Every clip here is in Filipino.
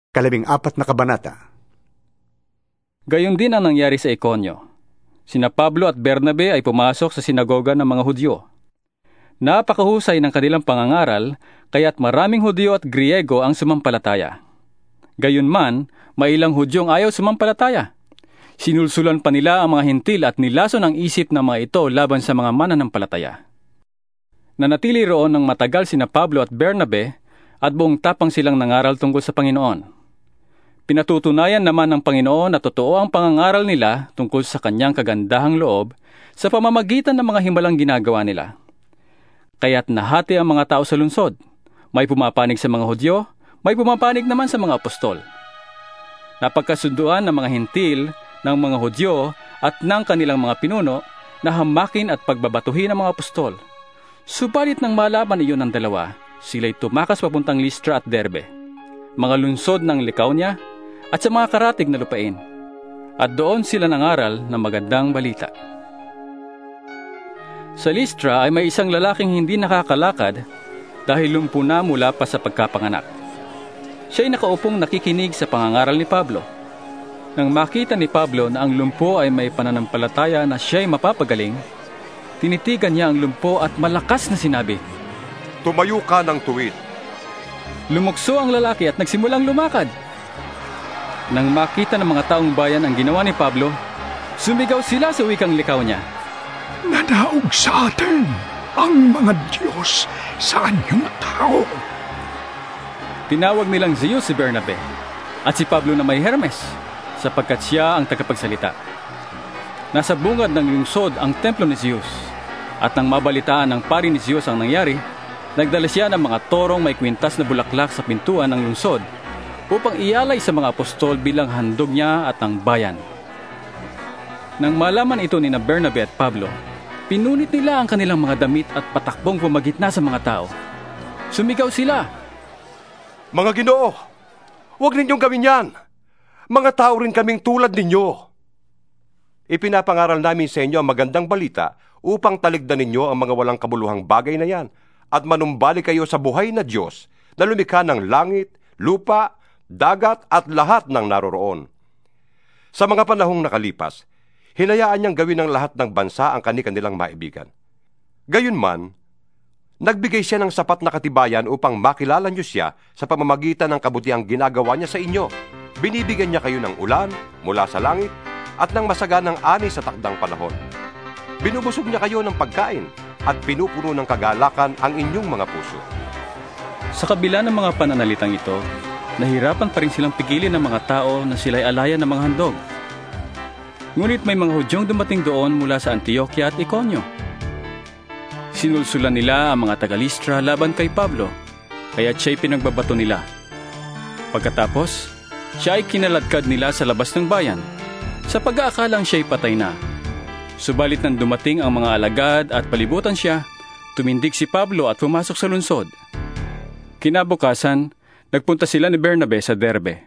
14 na kabanata. Gayon din ang nangyari sa Iconio. Sina Pablo at Bernabe ay pumasok sa sinagoga ng mga Hudyo. Napakahusay ng kanilang pangangaral, kaya't maraming Hudyo at Griego ang sumampalataya. Gayunman, mailang Hudyong ayaw sumampalataya. Sinulsulan pa nila ang mga hintil at nilason ang isip ng mga ito laban sa mga mananampalataya. Nanatili roon ng matagal sina Pablo at Bernabe at buong tapang silang nangaral tungkol sa Panginoon. Pinatutunayan naman ng Panginoon na totoo ang pangangaral nila tungkol sa kanyang kagandahang loob sa pamamagitan ng mga himalang ginagawa nila. Kaya't nahati ang mga tao sa lungsod. May pumapanig sa mga Hudyo, may pumapanig naman sa mga apostol. Napagkasunduan ng mga hintil, ng mga Hudyo at ng kanilang mga pinuno na hamakin at pagbabatuhin ng mga apostol. Subalit nang malaman iyon ng dalawa, sila'y tumakas papuntang Listra at Derbe, mga lungsod ng Lycaonia at sa mga karatig na lupain. At doon sila nangaral ng magandang balita. Sa Listra ay may isang lalaking hindi nakakalakad dahil lumpo na mula pa sa pagkapanganak. Siya'y nakaupong nakikinig sa pangangaral ni Pablo. Nang makita ni Pablo na ang lumpo ay may pananampalataya na siya'y mapapagaling, tinitigan niya ang lumpo at malakas na sinabi, "Tumayo ka ng tuwid." Lumukso ang lalaki at nagsimulang lumakad. Nang makita ng mga taong bayan ang ginawa ni Pablo, sumigaw sila sa wikang Lycaonia, "Nanaog sa atin ang mga Diyos sa anyong tao." Tinawag nilang Zeus si Bernabe at si Pablo na may Hermes, sapagkat siya ang tagapagsalita. Nasa bungad ng lungsod ang templo ni Zeus, at nang mabalitaan ng pari ni Zeus ang nangyari, nagdala siya ng mga torong may kwintas na bulaklak sa pintuan ng lungsod upang ialay sa mga apostol bilang handog niya at ng bayan. Nang malaman ito ni Bernabe at Pablo, pinunit nila ang kanilang mga damit at patakbong pumagitna sa mga tao. Sumigaw sila, "Mga Ginoo, huwag ninyong gawin yan! Mga tao rin kaming tulad ninyo. Ipinapangaral namin sa inyo ang magandang balita upang taligdan ninyo ang mga walang kabuluhang bagay na yan at manumbalik kayo sa buhay na Diyos na lumikha ng langit, lupa, dagat at lahat ng naroroon. Sa mga panahong nakalipas, hinayaan niyang gawin ng lahat ng bansa ang kani-kanilang maibigan. Gayunman, nagbigay siya ng sapat na katibayan upang makilala niyo siya sa pamamagitan ng kabutihang ginagawa niya sa inyo. Binibigyan niya kayo ng ulan mula sa langit at ng masaganang ani sa takdang panahon. Binubusog niya kayo ng pagkain at pinupuno ng kagalakan ang inyong mga puso." Sa kabila ng mga pananalitang ito, nahirapan pa rin silang pigilin ng mga tao na sila'y alayan ng mga handog. Ngunit may mga Hudyong dumating doon mula sa Antioquia at Iconio. Sinulsulan nila ang mga taga-Listra laban kay Pablo, kaya siya'y pinagbabato nila. Pagkatapos, siya ay kinaladkad nila sa labas ng bayan, sa pag-aakalang siya'y patay na. Subalit nang dumating ang mga alagad at palibutan siya, tumindig si Pablo at pumasok sa lungsod. Kinabukasan, nagpunta sila ni Bernabe sa Derbe.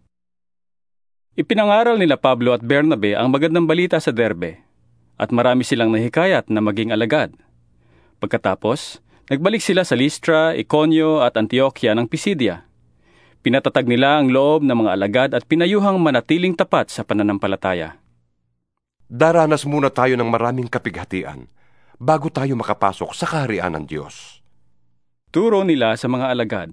Ipinangaral nila Pablo at Bernabe ang magandang balita sa Derbe, at marami silang nahikayat na maging alagad. Pagkatapos, nagbalik sila sa Listra, Iconio at Antioquia ng Pisidia. Pinatatag nila ang loob ng mga alagad at pinayuhang manatiling tapat sa pananampalataya. Daranas muna tayo ng maraming kapighatian bago tayo makapasok sa kaharian ng Diyos. Turo nila sa mga alagad.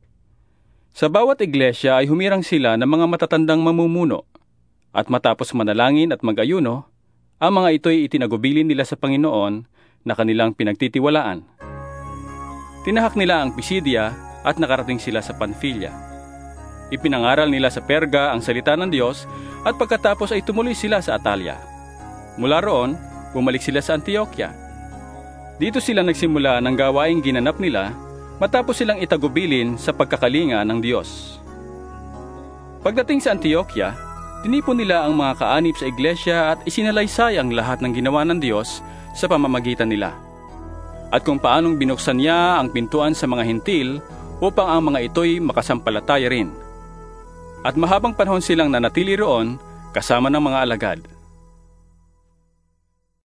Sa bawat iglesia ay humirang sila ng mga matatandang mamumuno, at matapos manalangin at mag-ayuno, ang mga ito'y itinagubilin nila sa Panginoon na kanilang pinagtitiwalaan. Tinahak nila ang Pisidia at nakarating sila sa Panfilia. Ipinangaral nila sa Perga ang salita ng Diyos at pagkatapos ay tumuloy sila sa Atalia. Mula roon, bumalik sila sa Antioquia. Dito sila nagsimula ng gawaing ginanap nila matapos silang itagubilin sa pagkakalinga ng Diyos. Pagdating sa Antioquia, tinipon nila ang mga kaanib sa iglesia at isinalaysay ang lahat ng ginawa ng Diyos sa pamamagitan nila, at kung paanong binuksan niya ang pintuan sa mga hintil upang ang mga ito'y makasampalataya rin. At mahabang panahon silang nanatili roon kasama ng mga alagad.